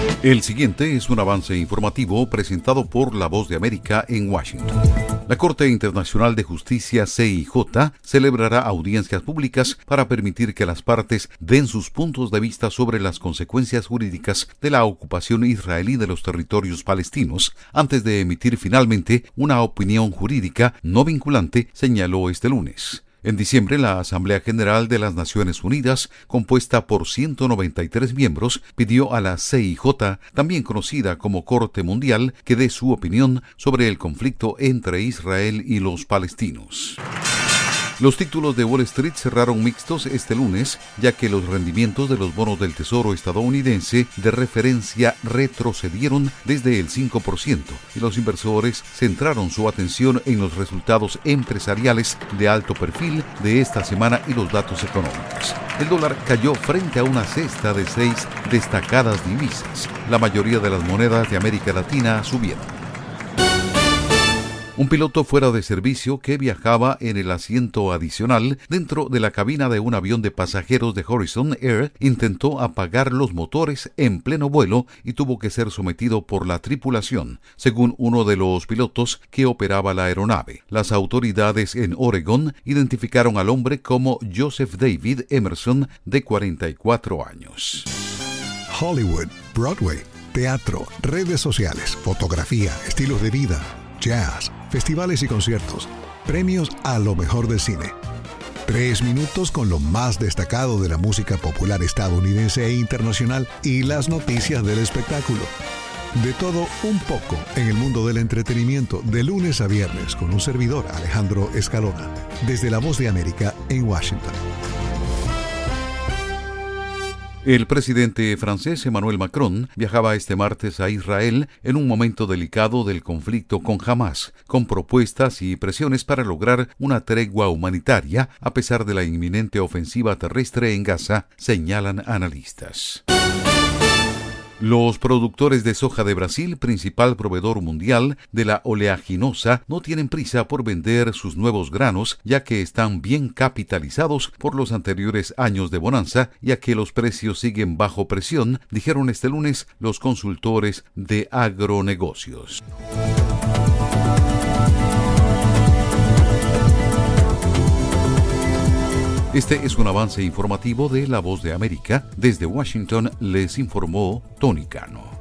El siguiente es un avance informativo presentado por La Voz de América en Washington. La Corte Internacional de Justicia, CIJ, celebrará audiencias públicas para permitir que las partes den sus puntos de vista sobre las consecuencias jurídicas de la ocupación israelí de los territorios palestinos, antes de emitir finalmente una opinión jurídica no vinculante, señaló este lunes. En diciembre, la Asamblea General de las Naciones Unidas, compuesta por 193 miembros, pidió a la CIJ, también conocida como Corte Mundial, que dé su opinión sobre el conflicto entre Israel y los palestinos. Los títulos de Wall Street cerraron mixtos este lunes, ya que los rendimientos de los bonos del Tesoro estadounidense de referencia retrocedieron desde el 5% y los inversores centraron su atención en los resultados empresariales de alto perfil de esta semana y los datos económicos. El dólar cayó frente a una cesta de 6 destacadas divisas. La mayoría de las monedas de América Latina subieron. Un piloto fuera de servicio que viajaba en el asiento adicional dentro de la cabina de un avión de pasajeros de Horizon Air intentó apagar los motores en pleno vuelo y tuvo que ser sometido por la tripulación, según uno de los pilotos que operaba la aeronave. Las autoridades en Oregon identificaron al hombre como Joseph David Emerson, de 44 años. Hollywood, Broadway, teatro, redes sociales, fotografía, estilos de vida, jazz, festivales y conciertos, premios a lo mejor del cine. 3 minutos con lo más destacado de la música popular estadounidense e internacional y las noticias del espectáculo. De todo un poco en el mundo del entretenimiento, de lunes a viernes, con un servidor, Alejandro Escalona, desde La Voz de América en Washington. El presidente francés Emmanuel Macron viajaba este martes a Israel en un momento delicado del conflicto con Hamás, con propuestas y presiones para lograr una tregua humanitaria a pesar de la inminente ofensiva terrestre en Gaza, señalan analistas. Los productores de soja de Brasil, principal proveedor mundial de la oleaginosa, no tienen prisa por vender sus nuevos granos, ya que están bien capitalizados por los anteriores años de bonanza, ya que los precios siguen bajo presión, dijeron este lunes los consultores de agronegocios. Este es un avance informativo de La Voz de América. Desde Washington les informó Tony Cano.